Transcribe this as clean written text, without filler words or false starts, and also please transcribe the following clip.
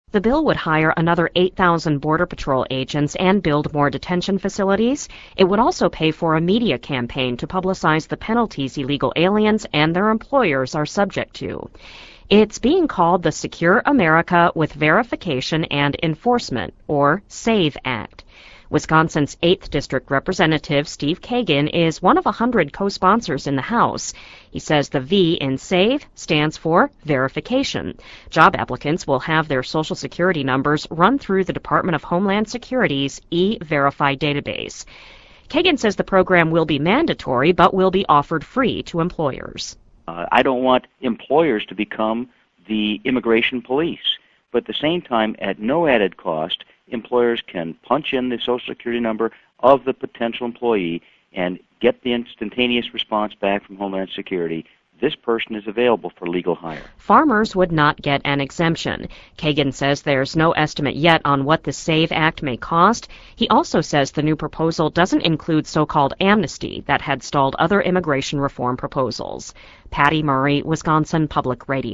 The bill would hire another 8,000 Border Patrol agents and build more detention facilities. It would also pay for a media campaign to publicize the penalties illegal aliens and their employers are subject to. It's being called the Secure America with Verification and Enforcement, or SAVE Act. Wisconsin's 8th District Representative Steve Kagan is one of 100 co-sponsors in the House. He says the V in SAVE stands for verification. Job applicants will have their Social Security numbers run through the Department of Homeland Security's E-Verify database. Kagan says the program will be mandatory but will be offered free to employers. I don't want employers to become the immigration police, but at the same time, at no added cost, employers can punch in the Social Security number of the potential employee and get the instantaneous response back from Homeland Security. This person is available for legal hire. Farmers would not get an exemption. Kagan says there's no estimate yet on what the SAVE Act may cost. He also says the new proposal doesn't include so-called amnesty that had stalled other immigration reform proposals. Patty Murray, Wisconsin Public Radio.